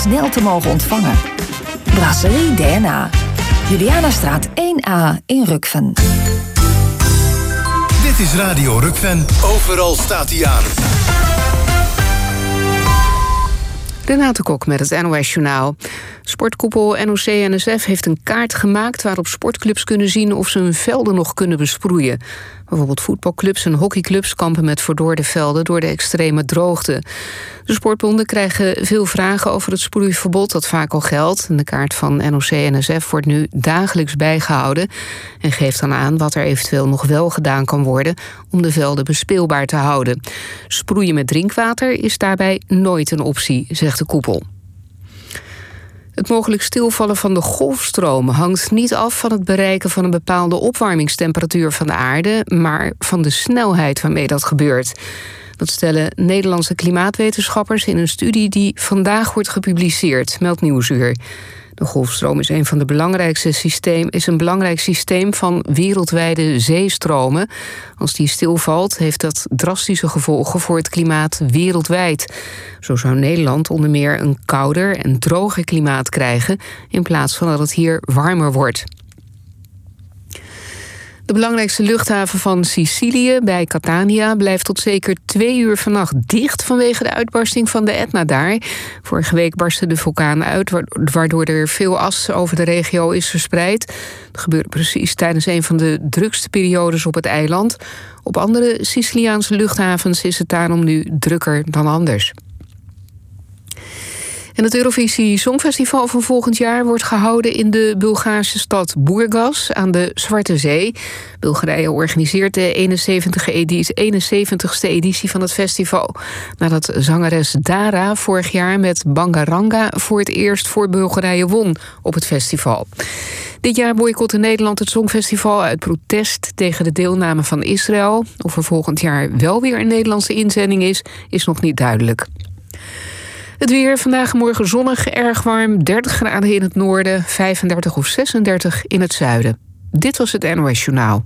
snel te mogen ontvangen. Brasserie DNA. Julianastraat 1A in Rukven. Dit is Radio Rukven. Overal staat hij aan. Renate Kok met het NOS Journaal. Sportkoepel NOC-NSF heeft een kaart gemaakt waarop sportclubs kunnen zien of ze hun velden nog kunnen besproeien. Bijvoorbeeld voetbalclubs en hockeyclubs kampen met verdorde velden door de extreme droogte. De sportbonden krijgen veel vragen over het sproeiverbod dat vaak al geldt. De kaart van NOC-NSF wordt nu dagelijks bijgehouden en geeft dan aan wat er eventueel nog wel gedaan kan worden om de velden bespeelbaar te houden. Sproeien met drinkwater is daarbij nooit een optie, zegt de koepel. Het mogelijk stilvallen van de golfstroom hangt niet af van het bereiken van een bepaalde opwarmingstemperatuur van de aarde, maar van de snelheid waarmee dat gebeurt. Dat stellen Nederlandse klimaatwetenschappers in een studie die vandaag wordt gepubliceerd, meldt Nieuwsuur. De golfstroom is een belangrijk systeem van wereldwijde zeestromen. Als die stilvalt, heeft dat drastische gevolgen voor het klimaat wereldwijd. Zo zou Nederland onder meer een kouder en droger klimaat krijgen, in plaats van dat het hier warmer wordt. De belangrijkste luchthaven van Sicilië, bij Catania, blijft tot zeker 2 uur vannacht dicht vanwege de uitbarsting van de Etna daar. Vorige week barstte de vulkaan uit, waardoor er veel as over de regio is verspreid. Dat gebeurde precies tijdens een van de drukste periodes op het eiland. Op andere Siciliaanse luchthavens is het daarom nu drukker dan anders. En het Eurovisie Songfestival van volgend jaar wordt gehouden in de Bulgaarse stad Burgas aan de Zwarte Zee. Bulgarije organiseert de 71ste editie van het festival, nadat zangeres Dara vorig jaar met Bangaranga voor het eerst voor Bulgarije won op het festival. Dit jaar boycotte Nederland het Songfestival uit protest tegen de deelname van Israël. Of er volgend jaar wel weer een Nederlandse inzending is nog niet duidelijk. Het weer, vandaag en morgen zonnig, erg warm, 30 graden in het noorden, 35 of 36 in het zuiden. Dit was het NOS Journaal.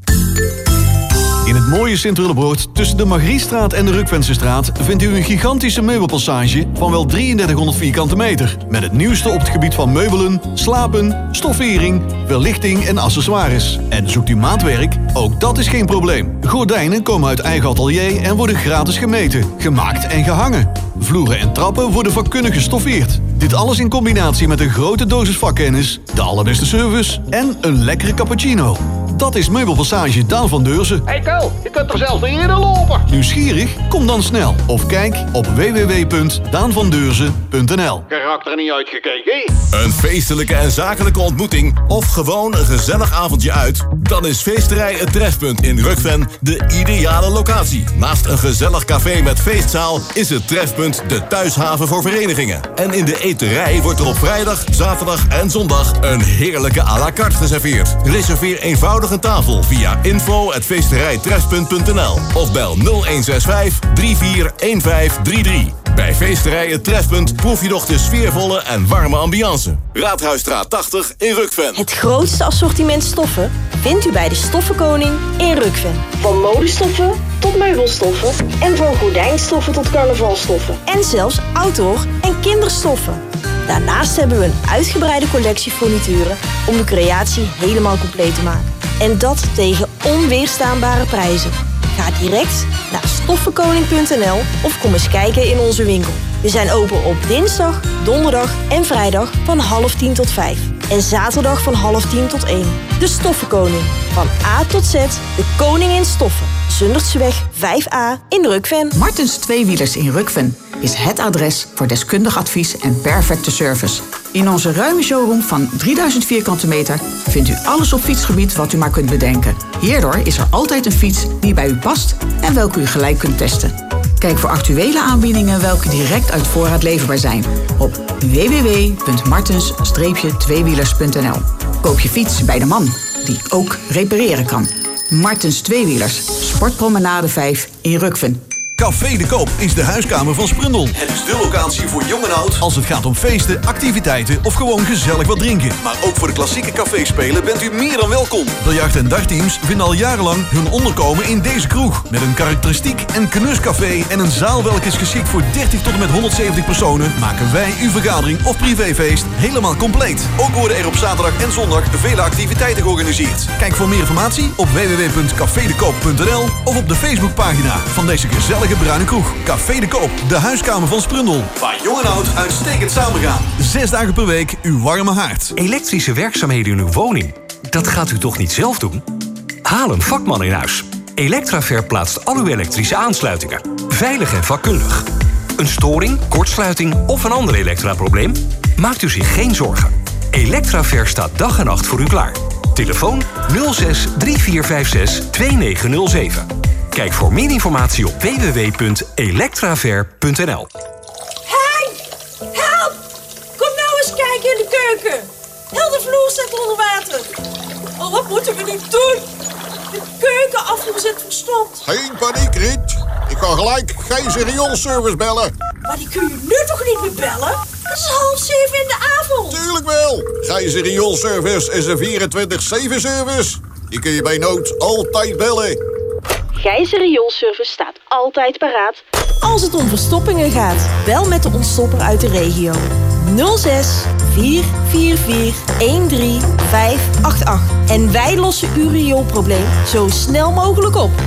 In het mooie Sint-Willebroord, tussen de Margriestraat en de Rukvensestraat, vindt u een gigantische meubelpassage van wel 3300 vierkante meter. Met het nieuwste op het gebied van meubelen, slapen, stoffering, verlichting en accessoires. En zoekt u maatwerk? Ook dat is geen probleem. Gordijnen komen uit eigen atelier en worden gratis gemeten, gemaakt en gehangen. Vloeren en trappen worden vakkundig gestoffeerd. Dit alles in combinatie met een grote dosis vakkennis, de allerbeste service en een lekkere cappuccino. Dat is Meubelpassage Daan van Deurzen. Hey Ko, je kunt er zelfs niet eerder lopen. Nieuwsgierig? Kom dan snel of kijk op www.daanvandeurzen.nl. Geraakt er niet uitgekeken? Een feestelijke en zakelijke ontmoeting of gewoon een gezellig avondje uit? Dan is Feesterij Het Trefpunt in Rukven de ideale locatie. Naast een gezellig café met feestzaal is het Trefpunt de thuishaven voor verenigingen. En in de eterij wordt er op vrijdag, zaterdag en zondag een heerlijke à la carte geserveerd. Reserveer eenvoudig een tafel via info@feesterijtrefpunt.nl of bel 0165 341533. Bij Feesterij Het Trefpunt proef je nog de sfeervolle en warme ambiance. Raadhuisstraat 80 in Rukven. Het grootste assortiment stoffen vindt u bij de Stoffenkoning in Rukven. Van modestoffen tot meubelstoffen en van gordijnstoffen tot carnavalstoffen. En zelfs outdoor- en kinderstoffen. Daarnaast hebben we een uitgebreide collectie furnituren om de creatie helemaal compleet te maken. En dat tegen onweerstaanbare prijzen. Ga direct naar stoffenkoning.nl of kom eens kijken in onze winkel. We zijn open op dinsdag, donderdag en vrijdag van 9:30 tot 5. En zaterdag van 9:30 tot 1. De Stoffenkoning. Van A tot Z, de koning in stoffen. Zundertseweg 5A in Rukven. Martens Tweewielers in Rukven is het adres voor deskundig advies en perfecte service. In onze ruime showroom van 3000 vierkante meter vindt u alles op fietsgebied wat u maar kunt bedenken. Hierdoor is er altijd een fiets die bij u past en welke u gelijk kunt testen. Kijk voor actuele aanbiedingen welke direct uit voorraad leverbaar zijn op www.martens-tweewielers.nl. Koop je fiets bij de man die ook repareren kan. Martens Tweewielers, Sportpromenade 5 in Rukven. Café de Koop is de huiskamer van Sprundel. Het is de locatie voor jong en oud als het gaat om feesten, activiteiten of gewoon gezellig wat drinken. Maar ook voor de klassieke caféspelen bent u meer dan welkom. Biljart- en dartteams vinden al jarenlang hun onderkomen in deze kroeg. Met een karakteristiek en knuscafé en een zaal welke is geschikt voor 30 tot en met 170 personen, maken wij uw vergadering of privéfeest helemaal compleet. Ook worden er op zaterdag en zondag vele activiteiten georganiseerd. Kijk voor meer informatie op www.cafedekoop.nl of op de Facebookpagina van deze gezellige bruine kroeg. Café de Koop, de huiskamer van Sprundel. Waar jong en oud uitstekend samengaan. 6 dagen per week uw warme haard. Elektrische werkzaamheden in uw woning. Dat gaat u toch niet zelf doen? Haal een vakman in huis. Elektraver plaatst al uw elektrische aansluitingen. Veilig en vakkundig. Een storing, kortsluiting of een ander elektraprobleem? Maakt u zich geen zorgen. Elektraver staat dag en nacht voor u klaar. Telefoon 06 3456 2907. Kijk voor meer informatie op www.elektraver.nl. Hey! Help! Kom nou eens kijken in de keuken. Heel de vloer staat onder water. Oh, wat moeten we nu doen? De keukenafvoer zit verstopt. Geen paniek, Riet. Ik ga gelijk Gijs Rioolservice bellen. Maar die kun je nu toch niet meer bellen? Het is 6:30 in de avond. Tuurlijk wel. Gijs Rioolservice is een 24/7 service. Die kun je bij nood altijd bellen. Gijzer Rioolservice staat altijd paraat als het om verstoppingen gaat. Bel met de ontstopper uit de regio. 06 444 13588. En wij lossen uw rioolprobleem zo snel mogelijk op.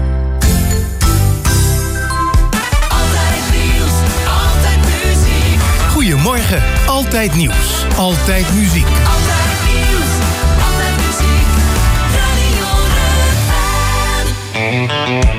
Altijd nieuws, altijd muziek. Goedemorgen, altijd nieuws, altijd muziek. Altijd nieuws, altijd muziek. Radio Rukven.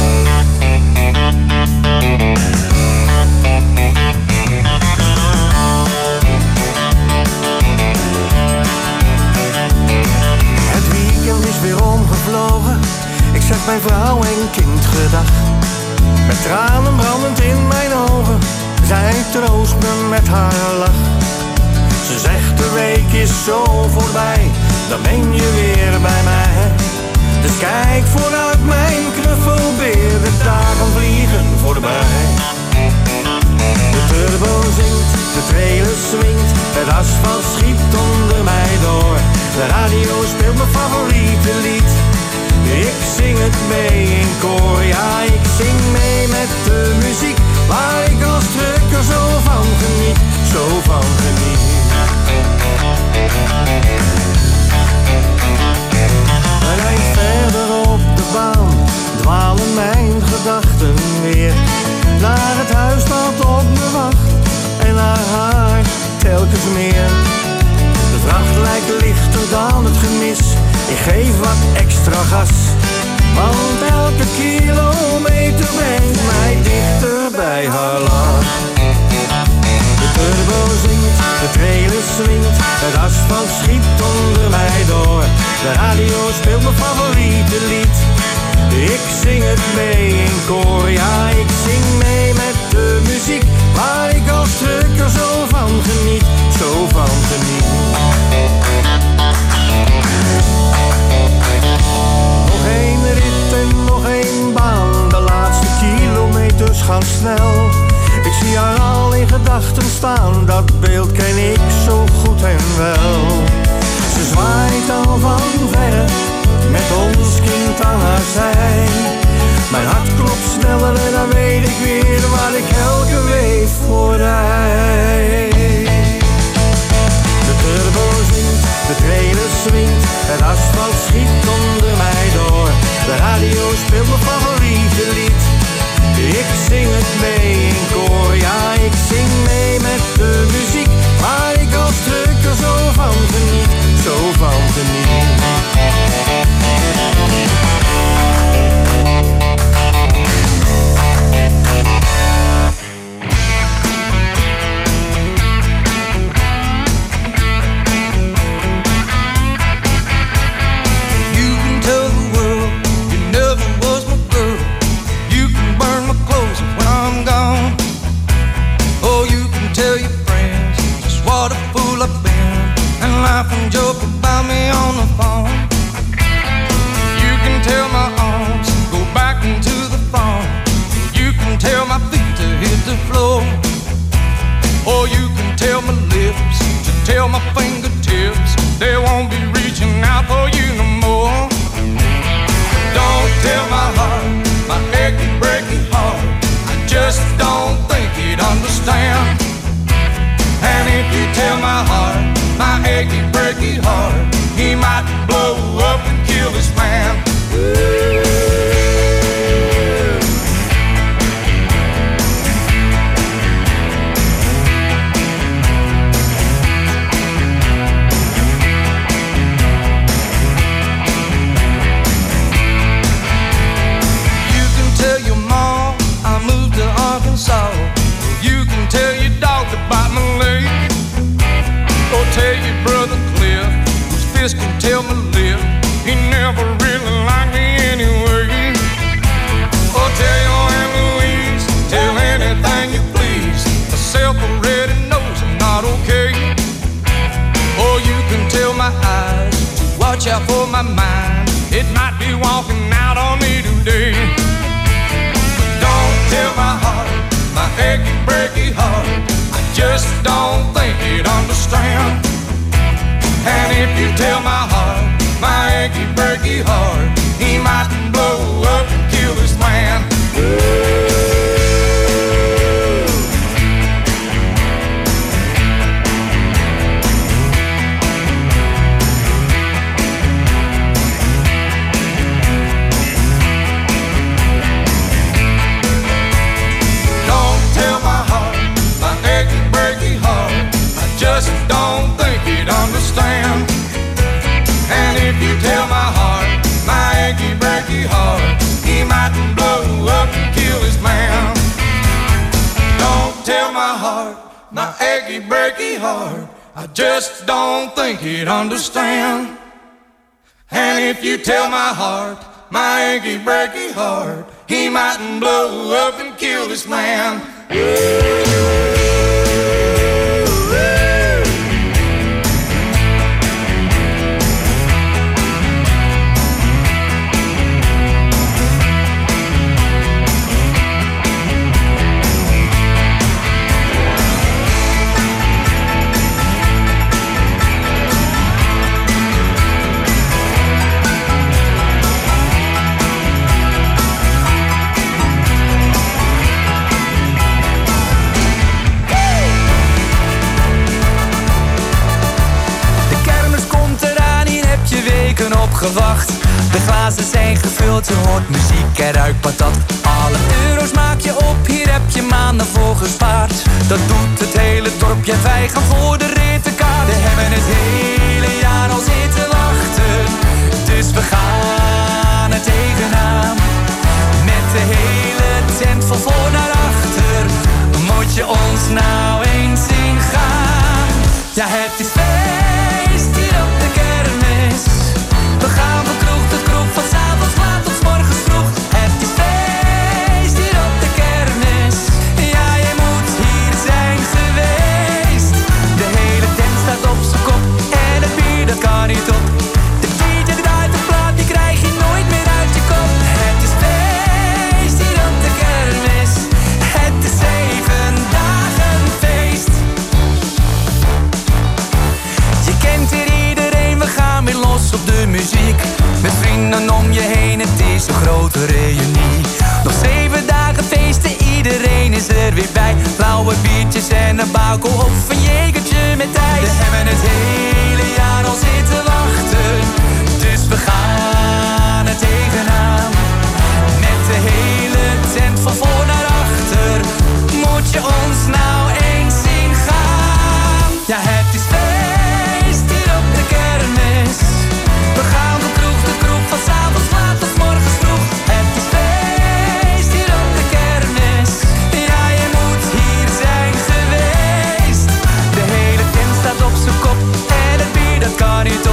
Het weekend is weer omgevlogen. Ik zeg mijn vrouw en kind gedag. Met tranen brandend in mijn ogen. Zij troost me met haar lach. Ze zegt de week is zo voorbij. Dan ben je weer bij mij. Dus kijk vooruit mijn knuffelbeer. De dagen vliegen voorbij. De turbo zingt, de trailer swingt. Het asfalt schiet onder mij door. De radio speelt mijn favoriete lied. Ik zing het mee in koor. Ja, ik zing mee met de muziek. Waar ik als trucker zo van geniet. Zo van geniet. Een eind verder op de baan dwalen mijn gedachten weer naar het huis dat op me wacht en naar haar telkens meer. De vracht lijkt lichter dan het gemis. Ik geef wat extra gas, want elke kilometer brengt mij dichter bij haar lach. De turbo zingt, de trailer swingt, het asfalt schiet onder mij door. De radio speelt mijn favoriete lied. Ik zing het mee in koor, ja ik zing mee met de muziek. Waar ik als trucker zo van geniet, zo van geniet. Nog één rit en nog één baan, de laatste kilometers gaan snel. Ik zie haar al in gedachten staan, dat beeld ken ik zo goed en wel. Ze zwaait al van verre, met ons kind aan haar zij. Mijn hart klopt sneller en dan weet ik weer waar ik elke week voor rijd. De turbo zingt, de trailer swingt, het asfalt schiet onder mij door. De radio speelt mijn favoriete lied. Ik zing het mee in koor, ja ik zing mee met de muziek. Waar ik als trucker zo van geniet, zo van geniet. Laugh and joke about me on the phone. You can tell my arms go back into the phone. You the floor. Or you can tell my lips to tell my fingertips they won't be reaching out for you no more. Don't tell my heart, my achy, breaky heart, I just don't think he'd understand. And if you tell my heart, my achy, breaky heart, he might blow up and kill this man. Tell your mom I moved to Arkansas. You can tell your dog to bite my leg. Or tell your brother Cliff, whose fist can tell my lip, he never really liked me anyway. Or tell your Aunt Louise, tell anything you please, myself already knows I'm not okay. Or you can tell my eyes to watch out for my mind, it might be walking out on me today. Tell my heart, my achy, breaky heart, I just don't think he'd understand. And if you tell my heart, my achy, breaky heart, he might blow up and kill this man. Just don't think he'd understand. And if you tell my heart, my achy, breaky heart, he might blow up and kill his man. Don't tell my heart, my achy, breaky heart, I just don't think he'd understand. And if you tell my heart, my achy, breaky heart, he might blow up and kill this man. Opgewacht. De glazen zijn gevuld, je hoort muziek en ruikt patat. Alle euro's maak je op, hier heb je maanden voor gespaard. Dat doet het hele dorpje, wij gaan voor de rittenkaart. We hebben het hele jaar al zitten wachten, dus we gaan er tegenaan. Met de hele tent van voor naar achter, moet je ons nou eens zien gaan. Ja, het is feest hier op de kermis. We gaan van kroeg tot kroeg, van 's avonds laat tot 's morgens vroeg. Het is feest hier op de kermis. Ja, je moet hier zijn geweest. De hele tent staat op z'n kop en het bier dat kan niet op. De DJ die draait de plaat, die krijg je nooit meer uit je kop. Het is feest hier op de kermis. Het is 7 dagen feest. Je kent hier iedereen, we gaan weer los op de muziek. Met vrienden om je heen, het is een grote reunie. Nog 7 dagen feesten, iedereen is er weer bij. Blauwe biertjes en een baukel of een jegertje met ijs. We hebben het hele jaar al zitten wachten, dus we gaan er tegenaan. Met de hele tent van voor naar achter, moet je ons nou eens zien gaan. Ja, het is feest hier op de kermis. We gaan van kroeg tot kroeg, van 's avonds laat tot 's morgens vroeg. Het is feest hier op de kermis. Ja, je moet hier zijn geweest. De hele tent staat op z'n kop en het bier dat kan niet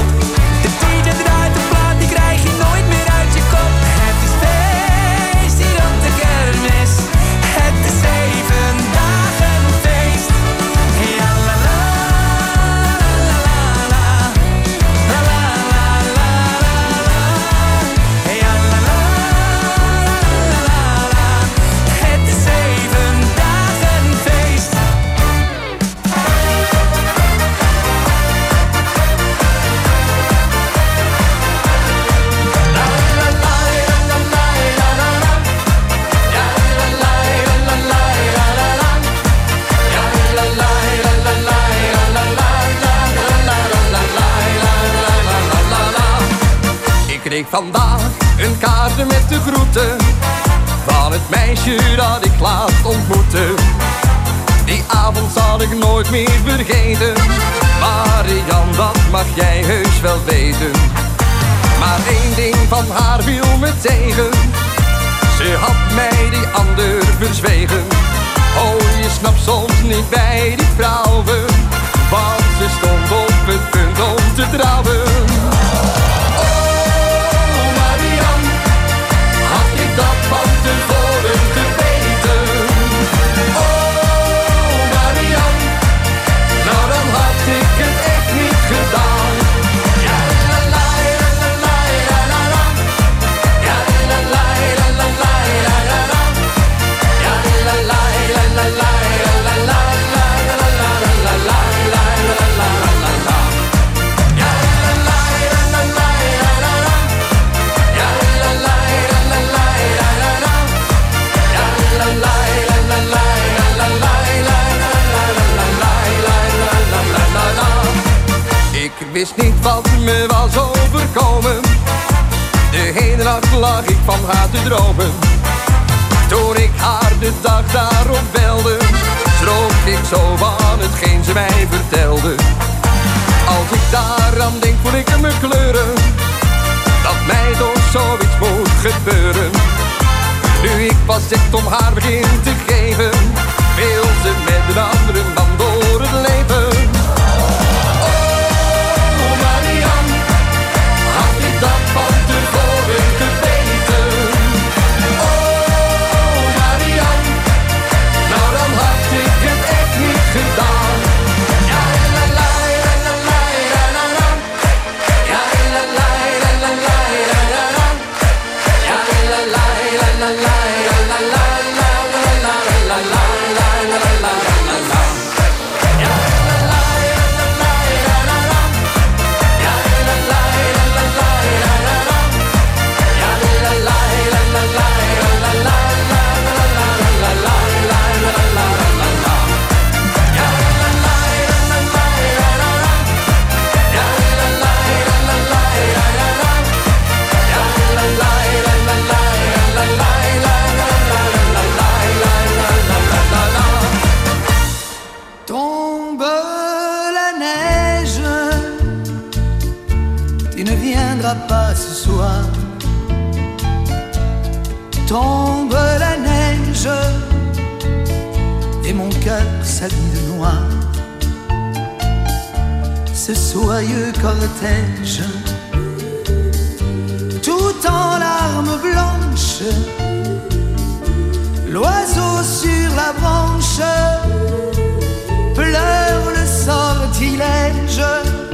kreeg vandaag een kaartje met de groeten van het meisje dat ik laatst ontmoette. Die avond zal ik nooit meer vergeten. Marian, dat mag jij heus wel weten. Maar één ding van haar viel me tegen. Ze had mij die ander verzwegen. Oh, je snapt soms niet bij die vrouwen, want ze stond op het punt om te trouwen. Oh, Marian, had ik dat van tevoren geweten. Oh, Marian, nou dan had ik het echt niet gedaan. Ja, la la la la la la la la. Ja, la la la la la la la la. Ja, la la la la la la la la la la la la la. Ik wist niet wat me was overkomen. De hele nacht lag ik van haar te dromen. Toen ik haar de dag daarop belde, schrok ik zo van hetgeen ze mij vertelde. Als ik daaraan denk voel ik me kleuren, dat mij toch zoiets moet gebeuren. Nu ik pas echt om haar begin te geven, wil ze met een andere man door het leven. Dat van tevoren geweten. Oh, Marian, nou dan had ik het echt niet gedaan. Ja, la la la la la la la. Ja, la la la la la la la. Ja, la la la la la la la la la la la la la. Tombe la neige, tu ne viendras pas ce soir. Tombe la neige et mon cœur s'habille de noir. Ce soyeux cortège, tout en larmes blanches, l'oiseau sur la branche pleure le sortilège.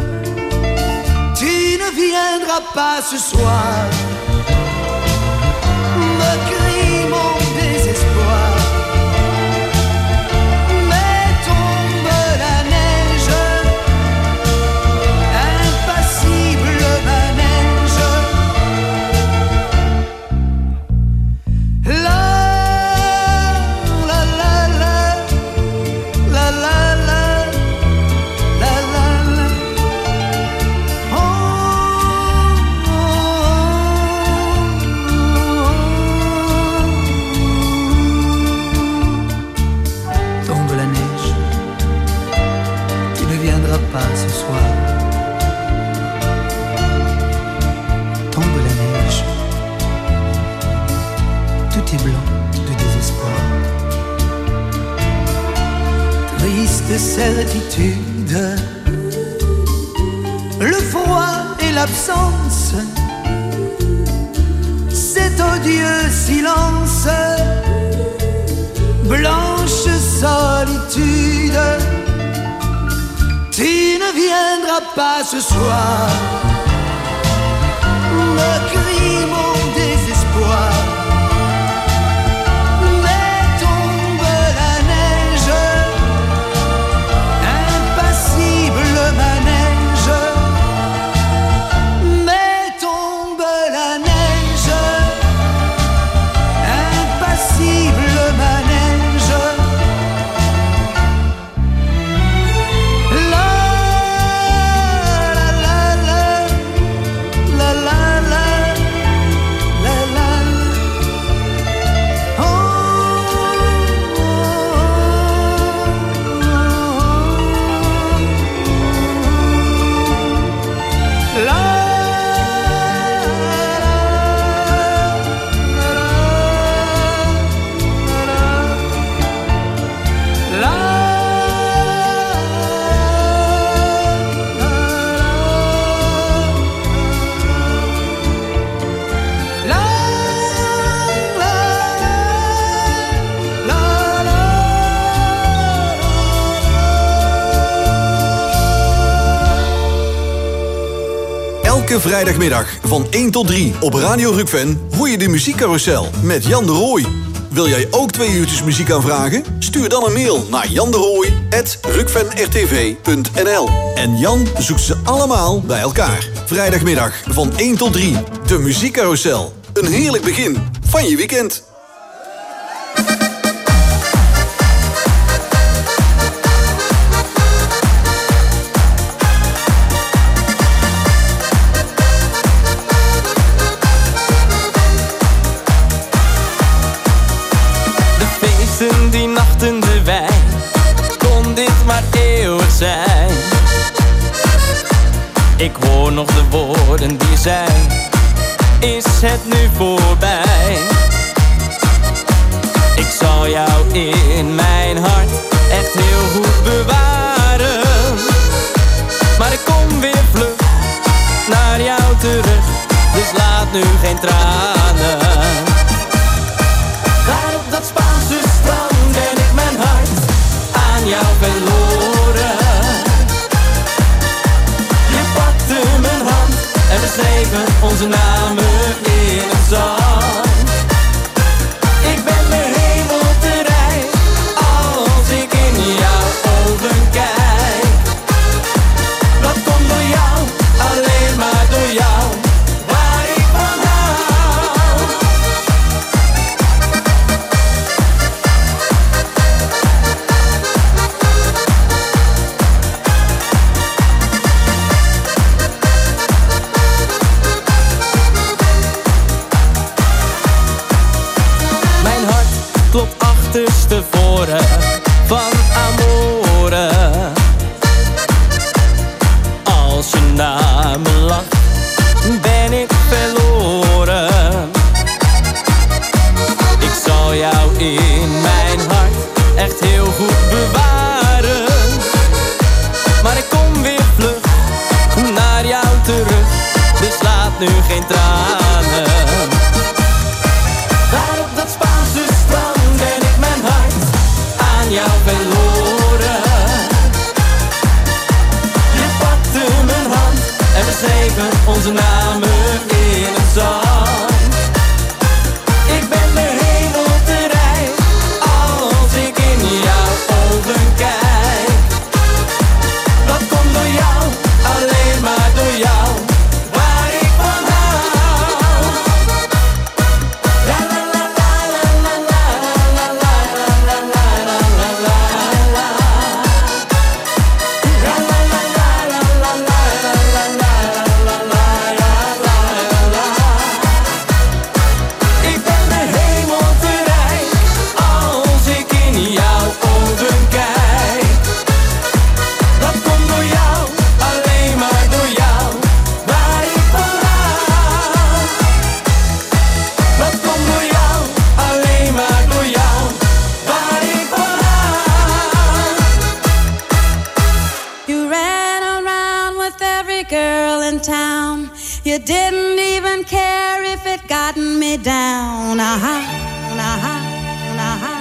Tu ne viendras pas ce soir, me crie mon désespoir. Mais tombe la neige, impassible manège. La la la la la la la la la la. Oh, oh, oh. Tombe la neige, tu ne viendras pas ce soir. Tombe la neige, tout est blanc de désespoir. Triste certitude, le froid et l'absence, cet odieux silence, blanche solitude. Tu ne viendras pas ce soir, me crie mon désespoir. Mais tombe la neige, impassible manège. Mais tombe la neige, impassible manège. La la la la Elke vrijdagmiddag van 1 tot 3 op Radio Rukven hoor je de muziekcarousel met Jan de Rooij. Wil jij ook 2 uurtjes muziek aanvragen? Stuur dan een mail naar janderooij@rukvenrtv.nl. En Jan zoekt ze allemaal bij elkaar. Vrijdagmiddag van 1 tot 3. De muziekcarousel. Een heerlijk begin van je weekend. Die nachten de wijn, kon dit maar eeuwig zijn. Ik hoor nog de woorden die zijn, is het nu voorbij? Ik zal jou in mijn hart echt heel goed bewaren. Maar ik kom weer vlug naar jou terug, dus laat nu geen tranen. Daar op dat Spaanse strand ben ik mijn hart aan jou verloren. Je pakte mijn hand en we schreven onze namen in het zand. Ik ben de hemel te rijk als ik in jouw ogen kijk. Dat komt door jou, alleen maar door jou, waar ik van hou. Klopt achterstevoren van amore. Als je naar me lacht, ben ik verloren. Ik zal jou in mijn hart echt heel goed bewaren. Maar ik kom weer vlug naar jou terug, dus laat nu geen tranen. Daar op dat Spaanse strand ben ik mijn hart aan jou verloren. Je pakte mijn hand en we schreven onze namen in het zand. Ik ben de hemel te rijk als ik in jouw ogen kijk. Dat komt door jou, alleen maar door jou, waar ik van hou. You didn't even care if it gotten me down. Uh-huh, uh-huh, uh-huh.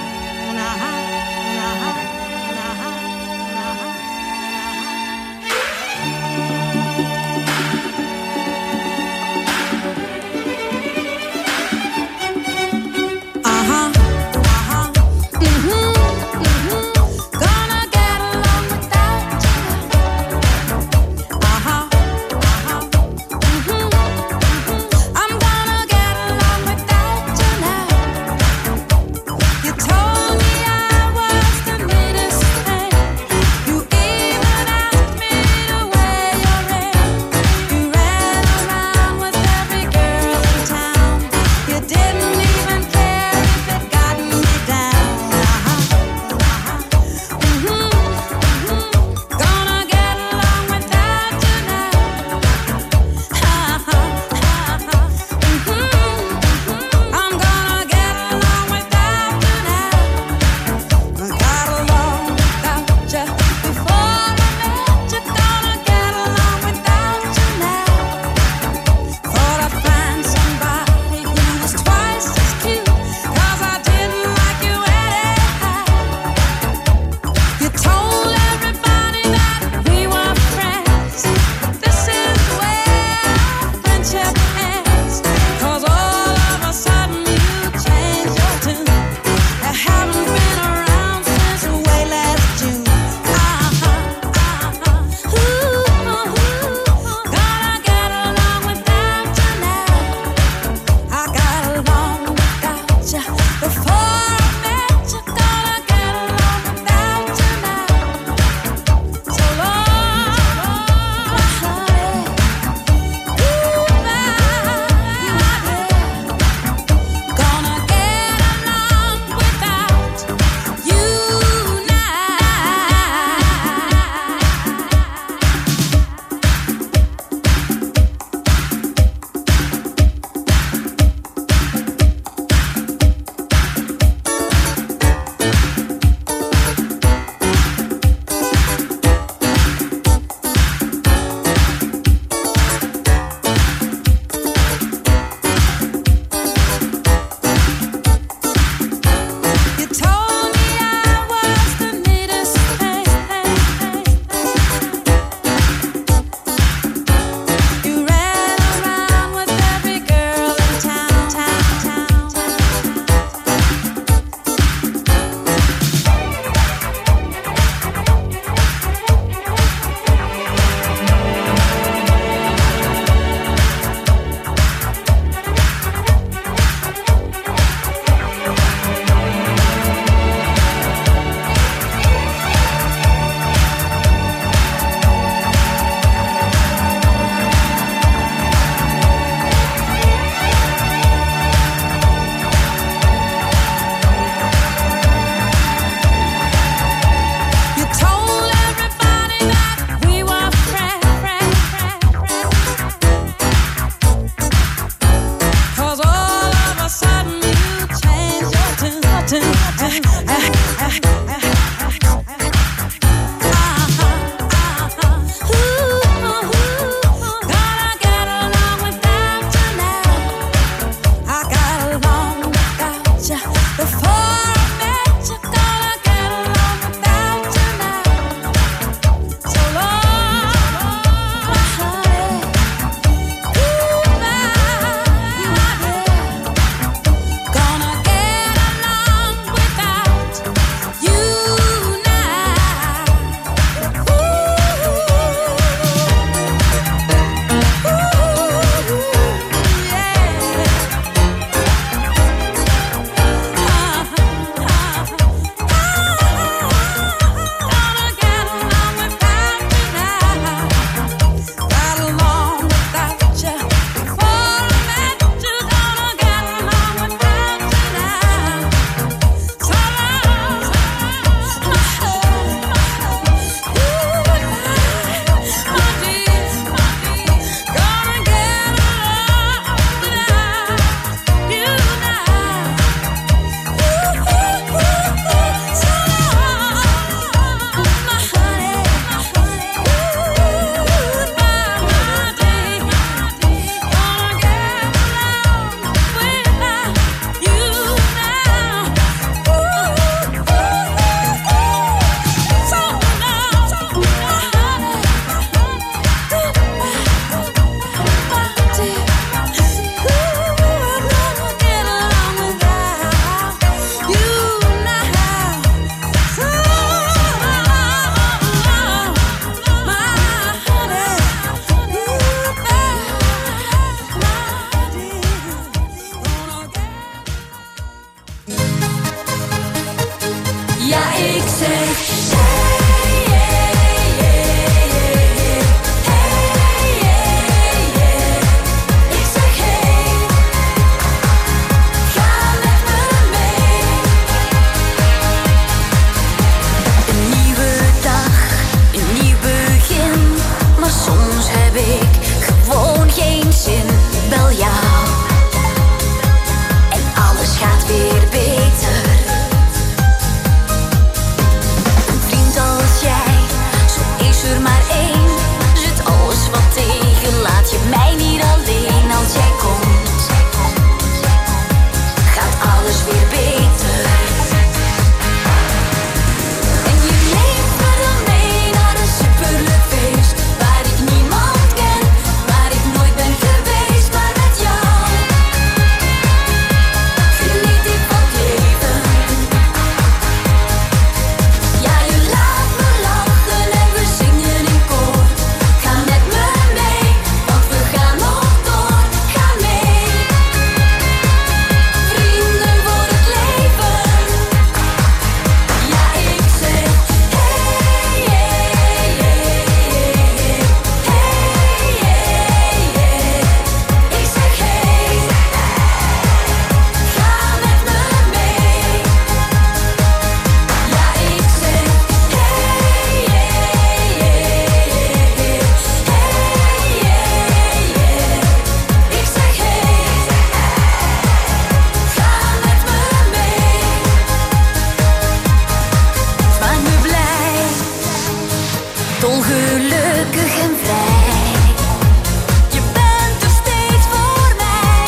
gelukkig en vrij. Je bent er steeds voor mij.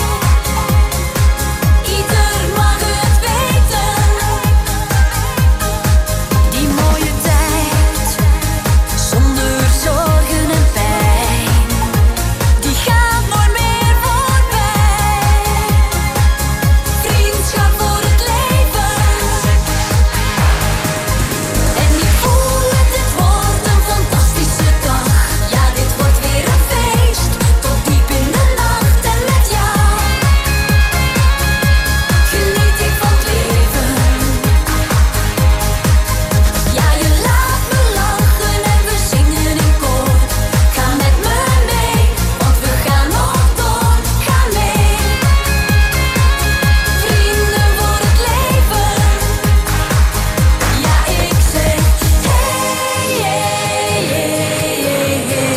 Ieder mag het weten. Die mooie tijd, zonder zorgen en pijn, die gaat nooit meer voorbij. Vriendschap voor het leven. En ik voel het, dit wordt een fantastische dag. Ja, dit wordt weer een feest, tot diep in de nacht. En met jou geniet ik van het leven. Ja, je laat me lachen en we zingen in koor. Ga met me mee, want we gaan nog door. Ga mee, vrienden voor het leven. Ja, ik zeg hey, hey, hey, hey,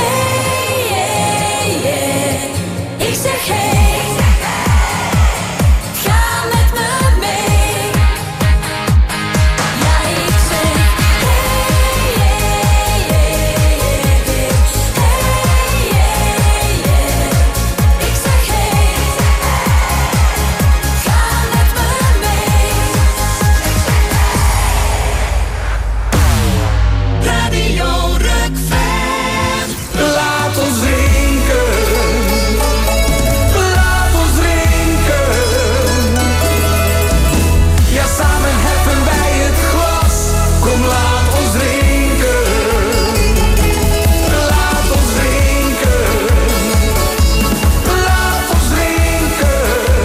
hey, hey, hey. Ik zeg hey, ga met me mee. Ja, ik zeg hey, hey, hey, hey, hey, hey. Ik zeg hey, ga met me mee. Radio Rukven. Laat ons drinken. Laat ons drinken. Ja, samen heffen wij het glas. Kom, laat ons drinken. Laat ons drinken. Laat ons drinken.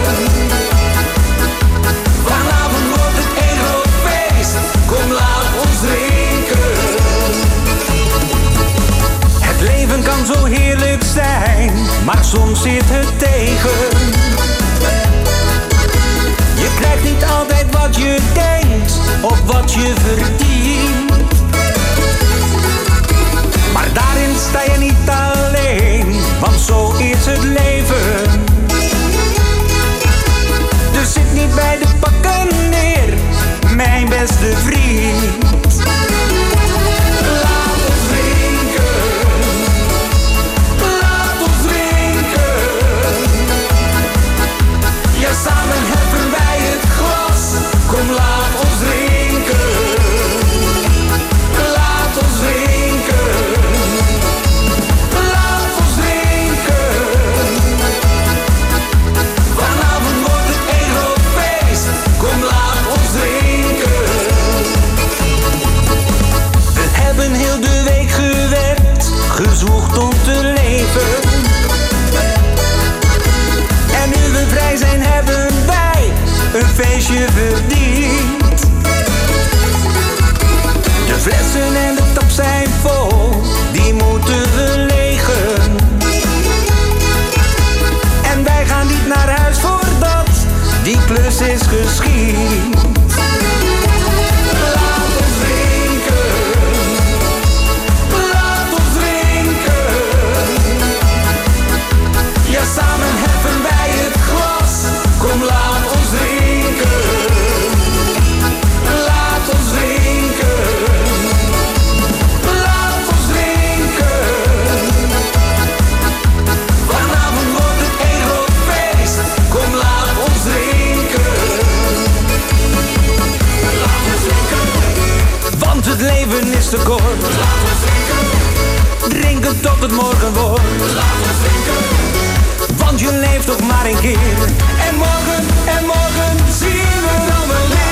Vanavond wordt het een groot feest. Kom, laat ons drinken. Het leven kan zo heerlijk zijn, maar soms zit het tegen. Je krijgt niet altijd wat je denkt of wat je verdient. Maar daarin sta je niet alleen, want zo is het leven. Dus zit niet bij de pakken neer, mijn beste vriend. Laat ons drinken. Laat ons drinken. Ja, samen heffen wij het glas. Kom, laat ons drinken. Laat ons drinken. Laat ons drinken. Vanavond wordt het een groot feest. Kom, laat ons drinken. We hebben heel de week gewerkt, gezwoegd om te leven. En nu we vrij zijn, hebben wij een feestje verdiend. De flessen en de tap zijn vol, die moeten we legen. En wij gaan niet naar huis voordat die klus is geschied. Laat ons drinken. Laat ons drinken. Ja, samen heffen wij het glas. Kom, laat ons drinken. Laat ons drinken. Laat ons drinken. Vanavond wordt het een groot feest. Kom, laat ons drinken. Laat ons drinken. Want het leven is te kort. Laat ons drinken. Drinken tot het morgen wordt. Laat ons drinken. Want je leeft toch maar een keer. En morgen zien we dan wel weer.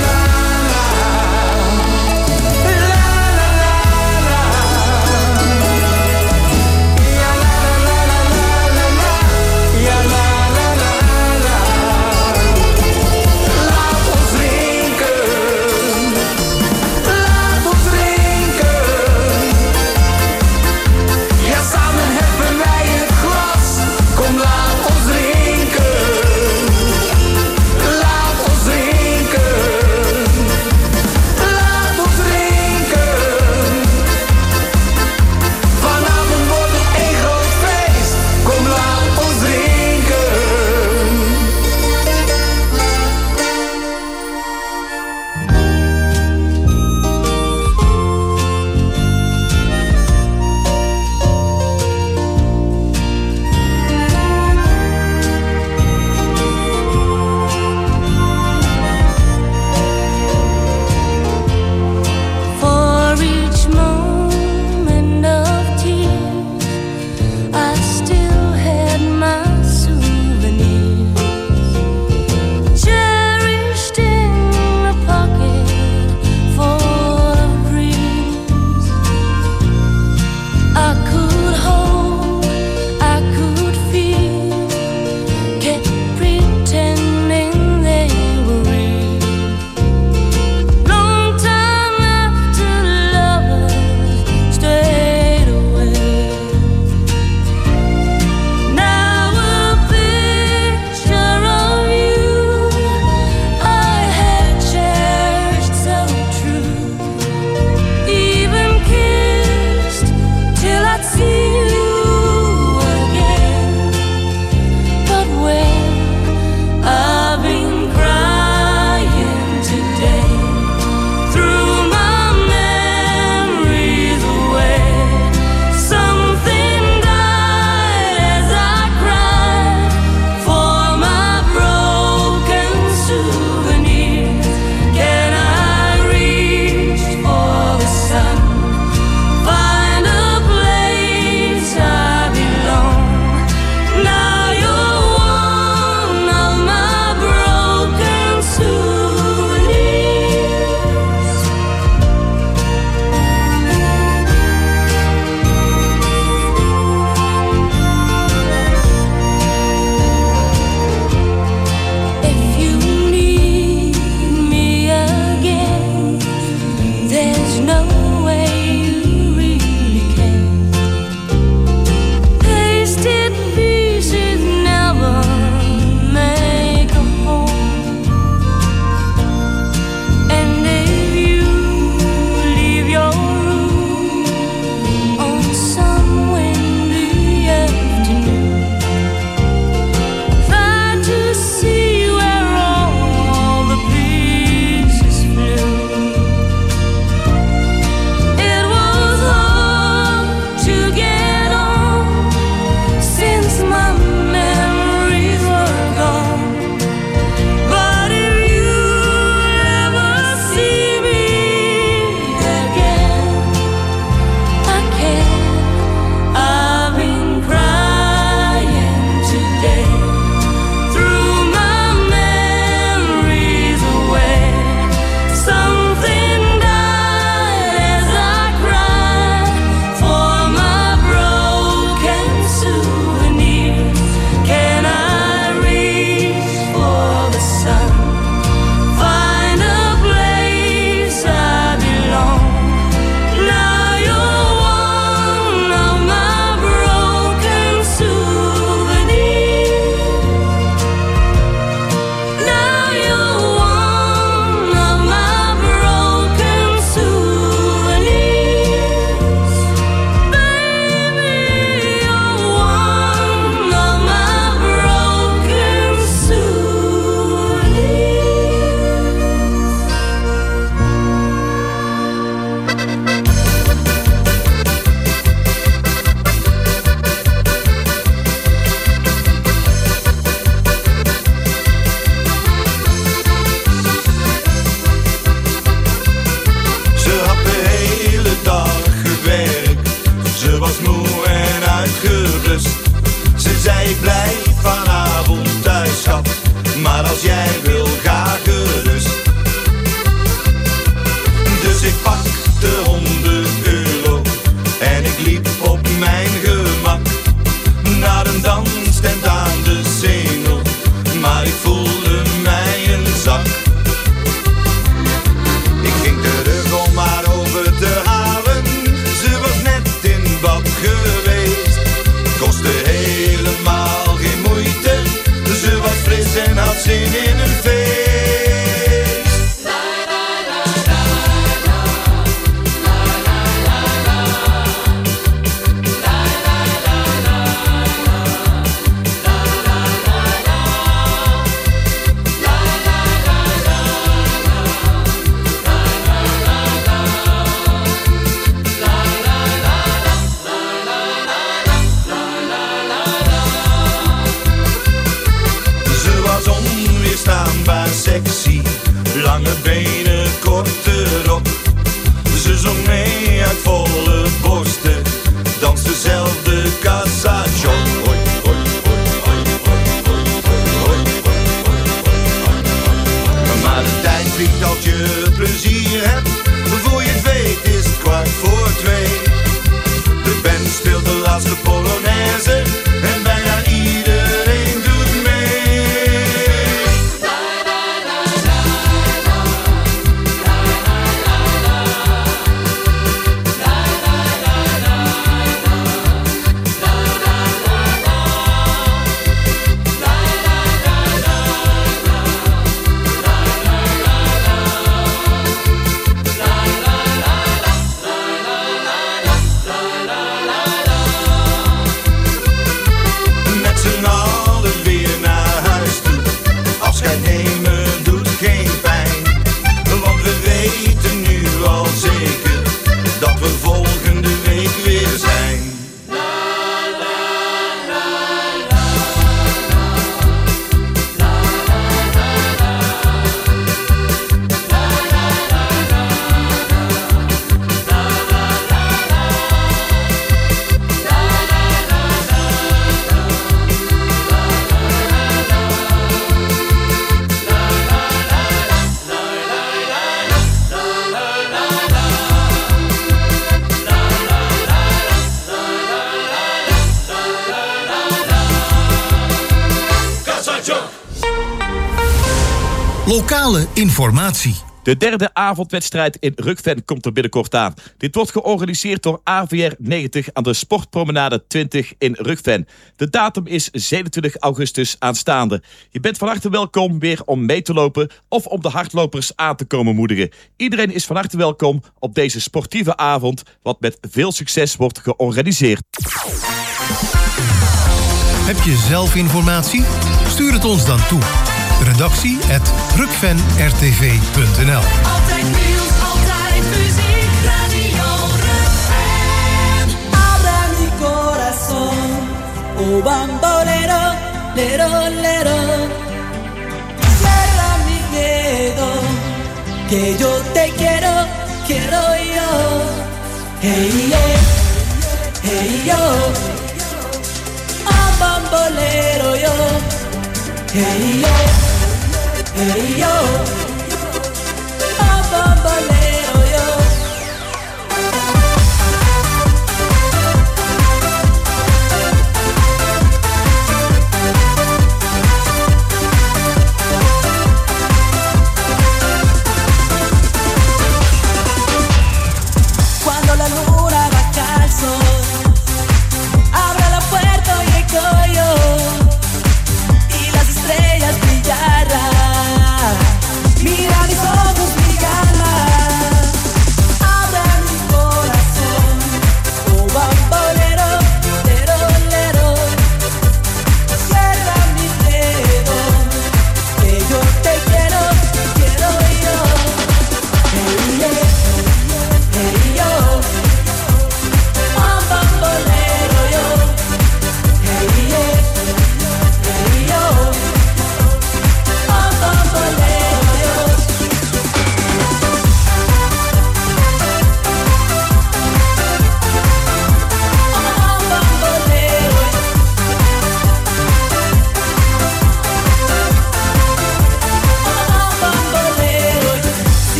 Laat ons drinken. Laat ons drinken. Ja, samen heffen wij het glas. Kom, laat ons drinken. mijn gemak naar een danstent aan de Singel, maar ik voelde mij een zak. Ik ging terug om haar over te halen, ze was net in bad geweest. Kostte helemaal geen moeite, ze was fris en had zin in een feest. Sexy, lange benen, korte rok. Ze zong mee uit volle borsten, danste zelf de casacho. Hoi, hoi, hoi, hoi, hoi, hoi, hoi, hoi, hoi, hoi. Maar de tijd vliegt als je plezier hebt. Voor je het weet is het 1:45. De band speelt de laatste Polonaise en bijna iedereen doet mee. Lokale informatie. De derde avondwedstrijd in Rukven komt er binnenkort aan. Dit wordt georganiseerd door AVR 90 aan de Sportpromenade 20 in Rukven. De datum is 27 augustus aanstaande. Je bent van harte welkom weer om mee te lopen of om de hardlopers aan te komen moedigen. Iedereen is van harte welkom op deze sportieve avond, wat met veel succes wordt georganiseerd. Heb je zelf informatie? Stuur het ons dan toe. redactie@rukvenrtv.nl. Altijd nieuws, altijd muziek, Radio Rukven. Abra mi corazón, oh bambolero, lero, lero. Cierra mi dedo, que yo te quiero, quiero yo. Hey, yeah, hey, yo. Ah, bambolero, yo. Hey, yo. Hey, yo. Ah, bambolero, yo. Cuando la luna baja al sol, abre la puerta y el collo, y las estrellas brillarán.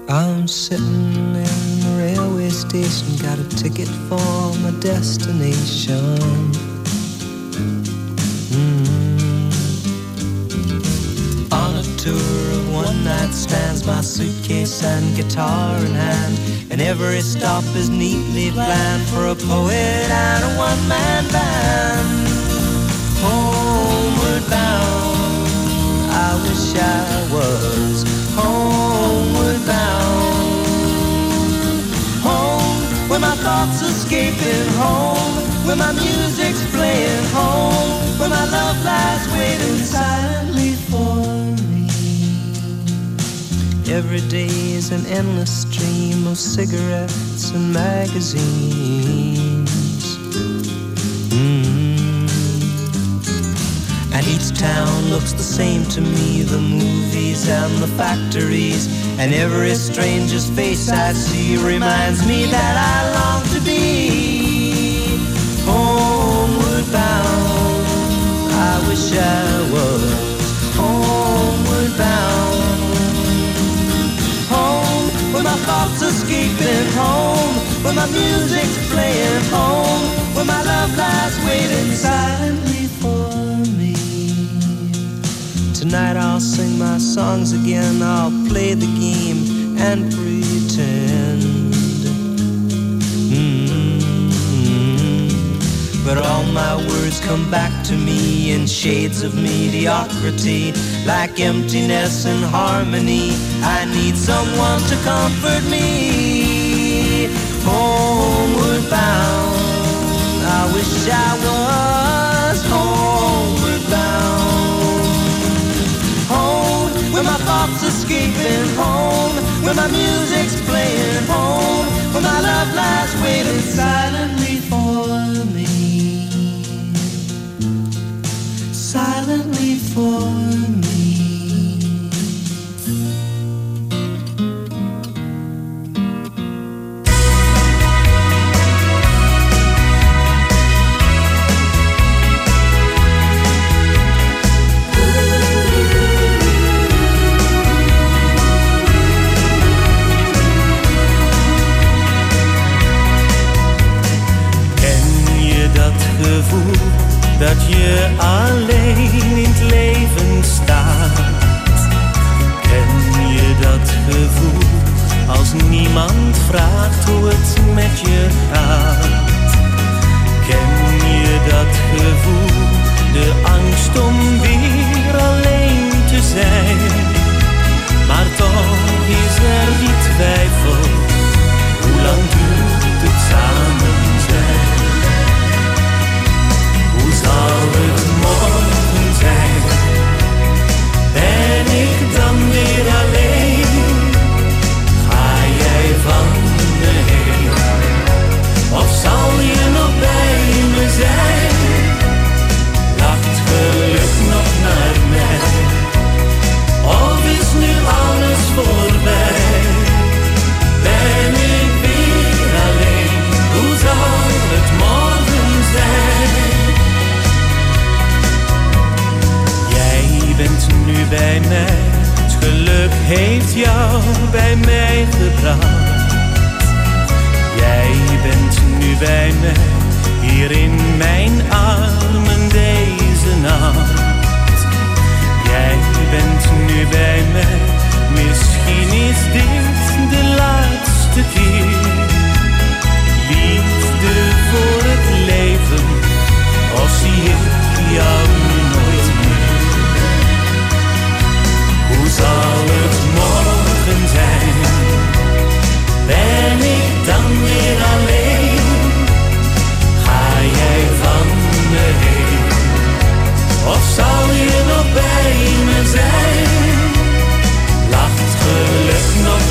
I'm sitting in the railway station, got a ticket for my destination. On a tour of one-night stands, my suitcase and guitar in hand, and every stop is neatly planned for a poet and a one-man band. Homeward bound, I wish I was homeward bound. Home, where my thoughts escaping, home, where my music's playing, home, where my love lies waiting silently for me. Every day is an endless stream of cigarettes and magazines. And each town looks the same to me, the movies and the factories, and every stranger's face I see reminds me that I long to be homeward bound. I wish I was homeward bound. Home, where my thoughts escaping, home, where my music's playing, home, where my love lies waiting silently for me. Tonight I'll sing my songs again, I'll play the game and pretend. But all my words come back to me in shades of mediocrity, like emptiness and harmony. I need someone to comfort me. Homeward bound, I wish I was homeward bound. Home, where my thoughts escaping, home, where my music's playing, home, where my love lies waiting silently for me. Silently for me. Dat je alleen in het leven staat. Ken je dat gevoel als niemand vraagt hoe het met je gaat? Ken je dat gevoel, de angst om weer alleen te zijn? Maar toch is er die twijfel, hoe lang duurt het samen zijn? Hoe zal het morgen zijn? Ben ik dan weer alleen? Ga jij van me heen? Of zal je nog bij me zijn? Lacht geluk nog naar mij? Of is nu alles voorbij? Ben ik weer alleen? Hoe zal het morgen zijn? Bent nu bij mij, het geluk heeft jou bij mij gebracht. Jij bent nu bij mij, hier in mijn armen deze nacht. Jij bent nu bij mij, misschien is dit de laatste keer. Liefde voor het leven, of zie ik jou nu nooit meer? Hoe zal het morgen zijn? Ben ik dan weer alleen? Ga jij van me heen? Of zal je nog bij me zijn? Lacht geluk nog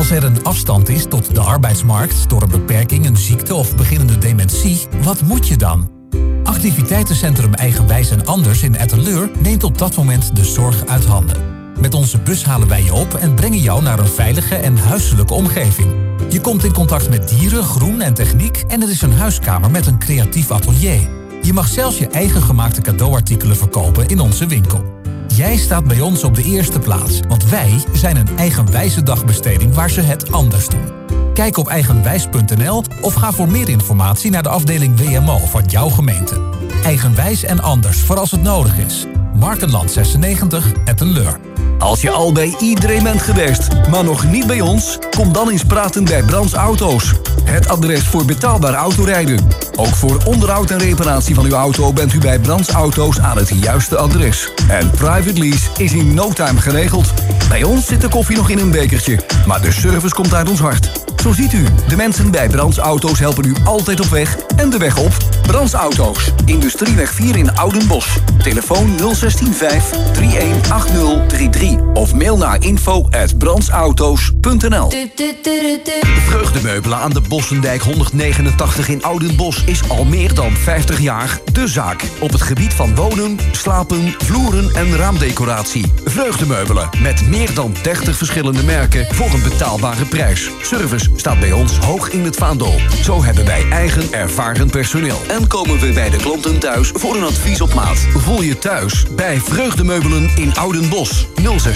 Als er een afstand is tot de arbeidsmarkt door een beperking, een ziekte of beginnende dementie, wat moet je dan? Activiteitencentrum Eigenwijs en Anders in Etteleur neemt op dat moment de zorg uit handen. Met onze bus halen wij je op en brengen jou naar een veilige en huiselijke omgeving. Je komt in contact met dieren, groen en techniek en er is een huiskamer met een creatief atelier. Je mag zelfs je eigen gemaakte cadeauartikelen verkopen in onze winkel. Jij staat bij ons op de eerste plaats, want wij zijn een eigenwijze dagbesteding waar ze het anders doen. Kijk op eigenwijs.nl of ga voor meer informatie naar de afdeling WMO van jouw gemeente. Eigenwijs en Anders voor als het nodig is. Markenland 96, Etteleur. Als je al bij iedereen bent geweest, maar nog niet bij ons, kom dan eens praten bij Brands Auto's. Het adres voor betaalbaar autorijden. Ook voor onderhoud en reparatie van uw auto bent u bij Brands Auto's aan het juiste adres. En private lease is in no time geregeld. Bij ons zit de koffie nog in een bekertje, maar de service komt uit ons hart. Zo ziet u, de mensen bij Brands Auto's helpen u altijd op weg en de weg op. Brands Auto's, Industrieweg 4 in Oudenbosch. Telefoon 016 318033 of mail naar info@brandsauto's.nl. Vreugdemeubelen aan de Bossendijk 189 in Oudenbosch is al meer dan 50 jaar de zaak. Op het gebied van wonen, slapen, vloeren en raamdecoratie. Vreugdemeubelen met meer dan 30 verschillende merken voor een betaalbare prijs. Service staat bij ons hoog in het vaandel. Zo hebben wij eigen ervaren personeel. En komen we bij de klanten thuis voor een advies op maat. Voel je thuis bij Vreugdemeubelen in Oudenbosch. 016